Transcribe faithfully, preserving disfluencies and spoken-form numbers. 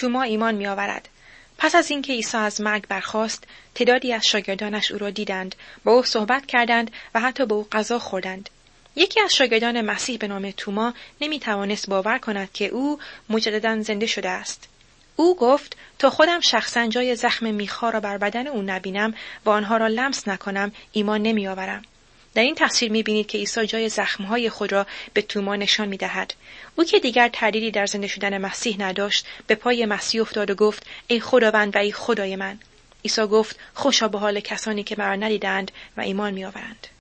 توما ایمان می آورد. پس از اینکه عیسی از مرگ برخاست، تعدادی از شاگردانش او را دیدند، با او صحبت کردند و حتی با او غذا خوردند. یکی از شاگردان مسیح به نام توما نمی توانست باور کند که او مجدداً زنده شده است. او گفت تا خودم شخصاً جای زخم میخا را بر بدن او نبینم و آنها را لمس نکنم ایمان نمی آورم. در این تصویر می بینید که عیسی جای زخمهای خود را به توما نشان می دهد. او که دیگر تردیدی در زنده شدن مسیح نداشت، به پای مسیح افتاد و گفت ای خداوند و ای خدای من. عیسی گفت خوشا به حال کسانی که مرا ندیدند و ایمان می آورند.